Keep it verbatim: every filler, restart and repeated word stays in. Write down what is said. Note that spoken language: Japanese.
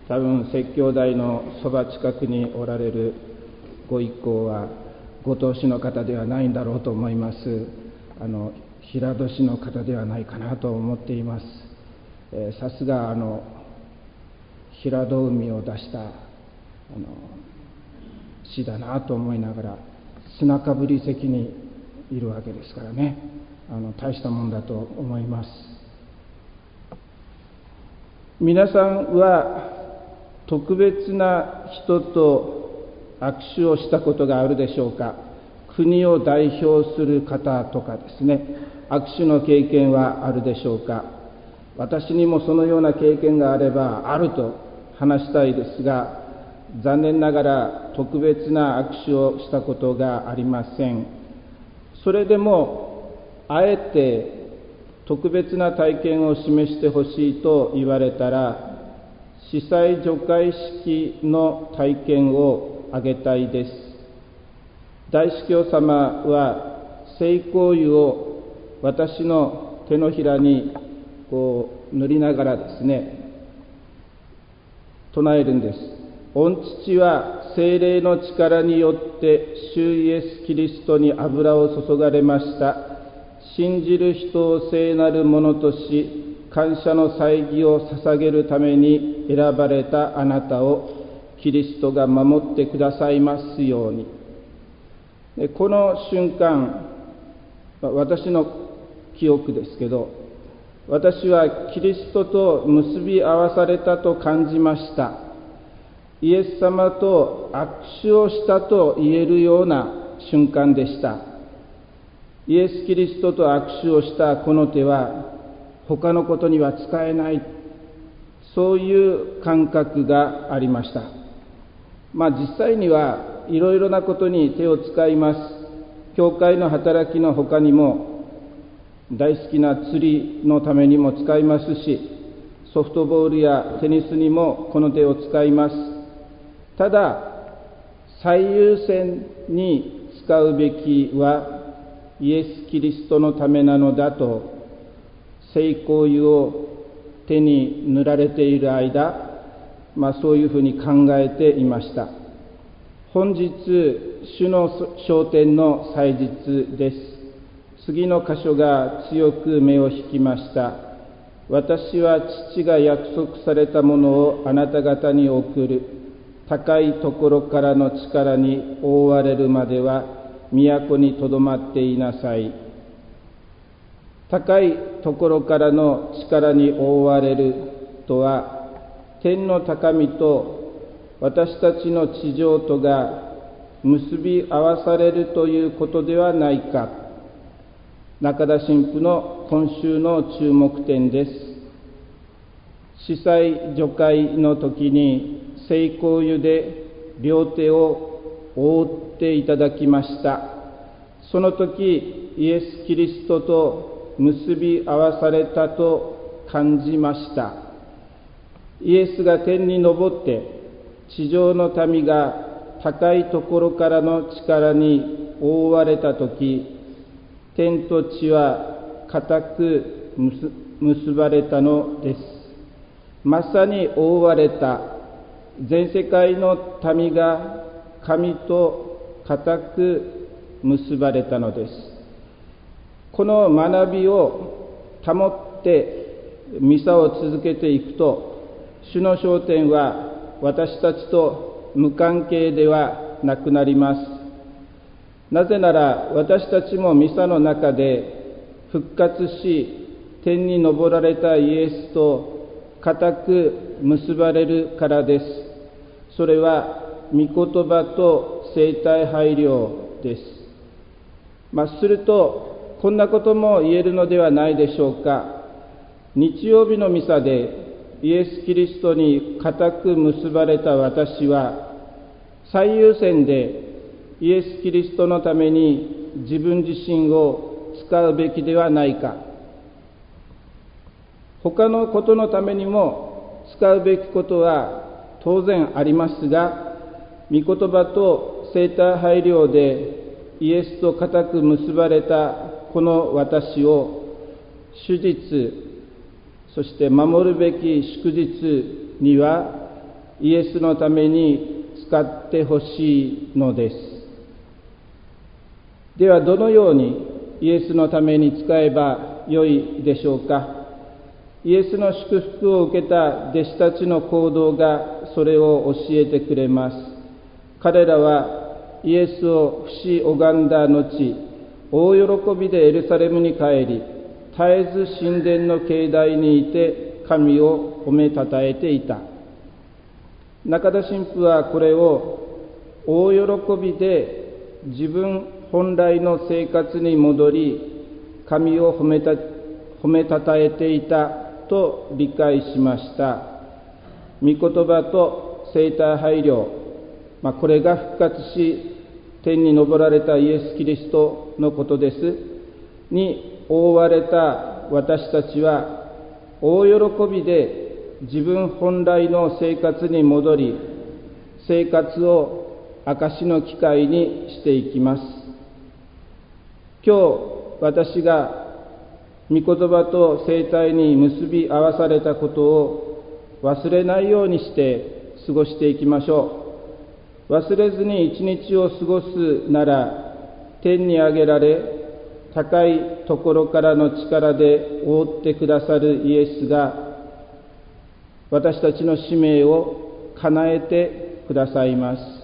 多分説教台のそば近くにおられるご一行はご当主の方ではないんだろうと思います。あの平戸市の方ではないかなと思っています。えー、さすがあの平戸海を出したあの市だなと思いながら、砂かぶり席にいるわけですからね、あの大したもんだと思います。皆さんは特別な人と握手をしたことがあるでしょうか。国を代表する方とかですね、握手の経験はあるでしょうか。私にもそのような経験があればあると話したいですが、残念ながら特別な握手をしたことがありません。それでもあえて特別な体験を示してほしいと言われたら、司祭除会式の体験を挙げたいです。大司教様は聖香油を私の手のひらにこう塗りながらですね、唱えるんです。御父は聖霊の力によって主イエス・キリストに油を注がれました。信じる人を聖なるものとし、感謝の祭儀を捧げるために選ばれたあなたをキリストが守ってくださいますように。この瞬間、私の記憶ですけど、私はキリストと結び合わされたと感じました。イエス様と握手をしたと言えるような瞬間でした。イエス・キリストと握手をしたこの手は他のことには使えない、そういう感覚がありました。まあ実際にはいろいろなことに手を使います。教会の働きの他にも大好きな釣りのためにも使いますし、ソフトボールやテニスにもこの手を使います。ただ最優先に使うべきはイエス・キリストのためなのだと、聖香油を手に塗られている間、まあ、そういうふうに考えていました。本日主の昇天の祭日です。次の箇所が強く目を引きました。私は父が約束されたものをあなた方に送る。高いところからの力に覆われるまでは都にとどまっていなさい。高いところからの力に覆われるとは、天の高みと私たちの地上とが結び合わされるということではないか。中田神父の今週の注目点です。司祭除会の時に聖香油で両手を覆っていただきました。その時イエス・キリストと結び合わされたと感じました。イエスが天に昇って地上の民が高いところからの力に覆われた時、天と地は固く結ばれたのです。まさに覆われた全世界の民が神と固く結ばれたのです。この学びを保ってミサを続けていくと、主の昇天は私たちと無関係ではなくなります。なぜなら私たちもミサの中で復活し天に昇られたイエスと固く結ばれるからです。それは御言葉と生体配慮です。まあ、するとこんなことも言えるのではないでしょうか。日曜日のミサでイエス・キリストに固く結ばれた私は、最優先でイエス・キリストのために自分自身を使うべきではないか。他のことのためにも使うべきことは当然ありますが、御言葉と生体配慮でイエスと固く結ばれたこの私を主日、そして守るべき祝日にはイエスのために使ってほしいのです。ではどのようにイエスのために使えばよいでしょうか。イエスの祝福を受けた弟子たちの行動がそれを教えてくれます。彼らはイエスを不死拝んだ後、大喜びでエルサレムに帰り、絶えず神殿の境内にいて神を褒めたたえていた。中田神父はこれを大喜びで自分本来の生活に戻り、神を褒めた、褒めたたえていたと理解しました。御言葉と生体配慮、まあ、これが復活し天に昇られたイエス・キリストのことですに覆われた私たちは大喜びで自分本来の生活に戻り、生活を証の機会にしていきます。今日私が御言葉と生体に結び合わされたことを忘れないようにして過ごしていきましょう。忘れずに一日を過ごすなら、天に上げられ高いところからの力で覆ってくださるイエスが私たちの使命を叶えてくださいます。